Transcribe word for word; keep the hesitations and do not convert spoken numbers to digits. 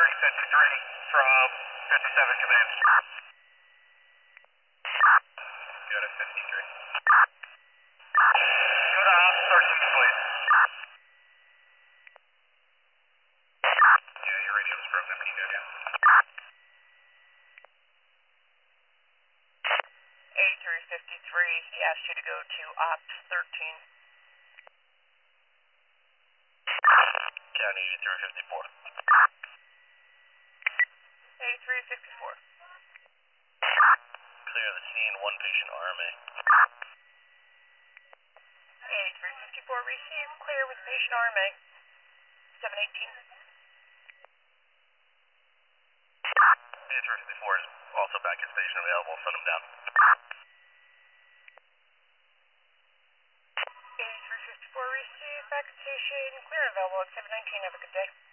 three fifty-three from fifty-seven command. Go to fifty-three. Go to ops thirteen, please. Yeah, your radio was broken up. Can you go again? A three fifty-three, he asked you to go to ops thirteen. County three fifty-four. A three fifty-four. Clear the scene, one patient R M A. A three fifty-four, receive, clear with patient R M A. seven eighteen. A three fifty-four is also back at station available, send them down. A three fifty-four, receive, back at station, clear available at seven nineteen, have a good day.